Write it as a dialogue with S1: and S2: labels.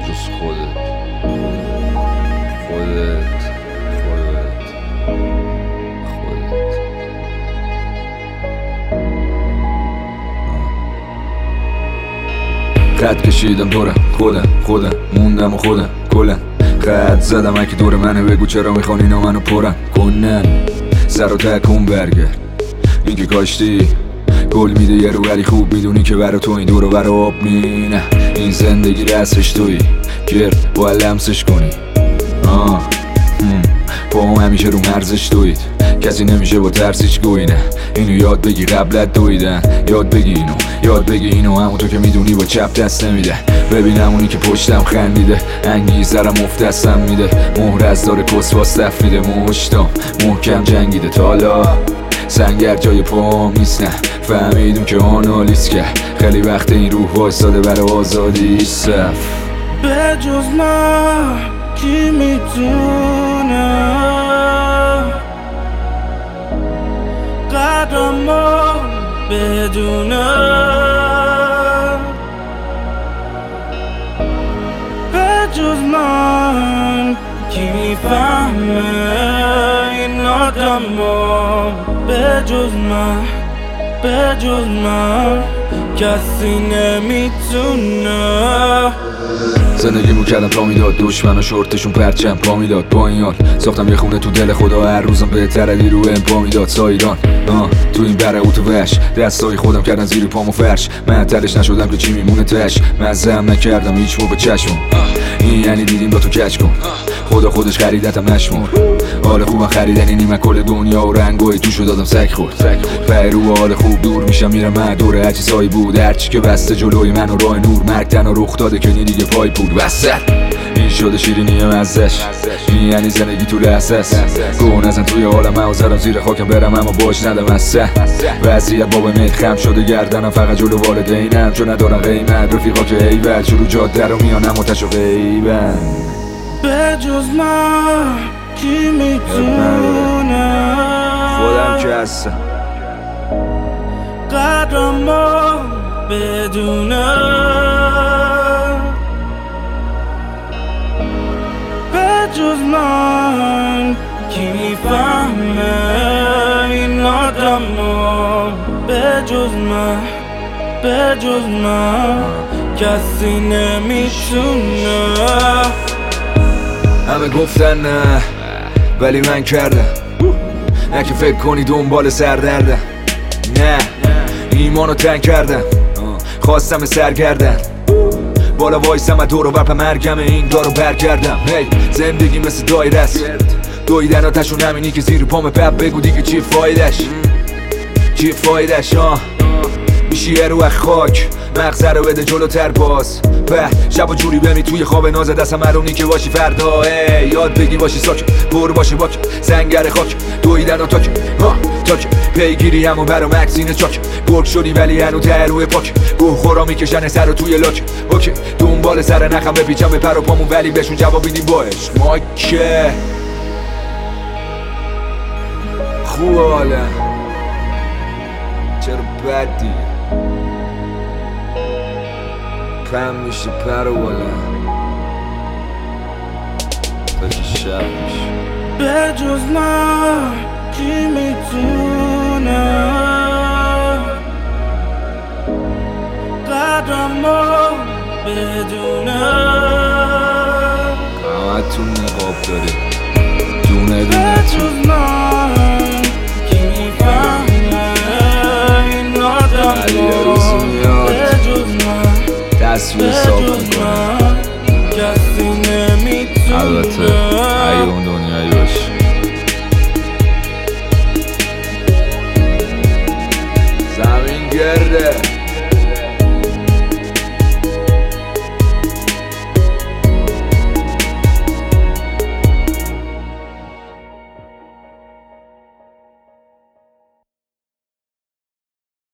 S1: جز خودت خط کشیدم دورم خودم موندم و خودم کلن خط زدم اگه دور منه بگو چرا میخوان اینا منو پرن کنن سر و تکون برگرد این که کاشتی گل میده یه رو ولی خوب میدونی که برا تو این دور و برا آب نه این زندگی رسش توی گرد باید لمسش کنی با هم همیشه رو مرزش دوید کسی نمیشه با ترسیش گوی نه اینو یاد بگی قبلت دویدن یاد بگی اینو همون تو که میدونی با چپ دست نمیده ببینم اونی که پشتم خندیده انگیزرم افت دستم میده مهر از داره کس واستف میده مشتام محکم جنگیده تالا سنگر جای پام نیست نه فهمیدم که آنالیز کرد خیلی وقت این روح وایساده برای آزادی صف
S2: به جز من کی میتونه قدرمو بدونه به جز من کی میفهمه این آدمو به جز من کسی نمیتونه
S1: زندگیمو کردم تا میداد دشمن و شورتشون پرچم پا میداد با این حال ساختم یه خونه تو دل خدا هر روزم بهتره رو پا میداد سایران تو این بره اوت وش دستای خودم کردن زیر پامو فرش من تلش نشدم که چی میمونه تش مزم نکردم هیچ موقع چشمم این یعنی دیدیم با تو کچ کن خدا خودش خریدتم نشمر حال خوبم خریدنی نیمه کل دنیا و رنگای توشو دادم سگ خورد فرو حال خوب دور میشم میرم من دوره هرچی سایی بود هرچی که بسته جلوی من و راه نور مرگ تنها رخ داده که دیگه پای بود وسط این شده شیرینی مزش این یعنی زندگی تو لحظه است گون ازن توی حالم من زدم زیر خاکم برم اما باش ندم از وضعیت بابا مید خم شده گردنم فقط جلو والدینم چون ندارن قیمت رفیقا که ایول شروع جاده رو میانم آتش و غیبن
S2: به جز من کی میتونه
S1: خودم که هستم
S2: قدرمو بدونه به جز من کی میفهمه این آدمو به جز من کسی نمیتونه
S1: همه گفتن نه ولی من کردم نه که فکر کنی دنبال سردردم نه ایمانو تنگ کردم خواستم سرگردن بالا وایسم و دور و برپ مرگم این دارو برگردم زندگی مثل دایره است دویدن آتشون همینی که زیر پام پپ بگو دیگه چی فایدش میشی یه رو خاک مغزه رو بده جلوتر باز به شب و جوری بمی توی خواب ناز دستم مرونی که باشی فردا یاد بگی باشی ساک پر باشی باک سنگر خاک دویدن و تاک پیگیری همون برا مکسین چاک گرگ شدی ولی هنو ته روی پاک گوه خورا میکشن سر توی لاک اوکی دنبال سر نخم بپیچم به پر و پامون ولی بهشون جواب میدیم با عشق ما که خوب حالا چرا بدی پم میشه پر و بالا تا که شب میشه
S2: به جز من کی میتونه قدرمو بدونه
S1: همتون نقاب داری دونه
S2: به جز من کی میفهمه این آدمو به جز من
S1: تصویر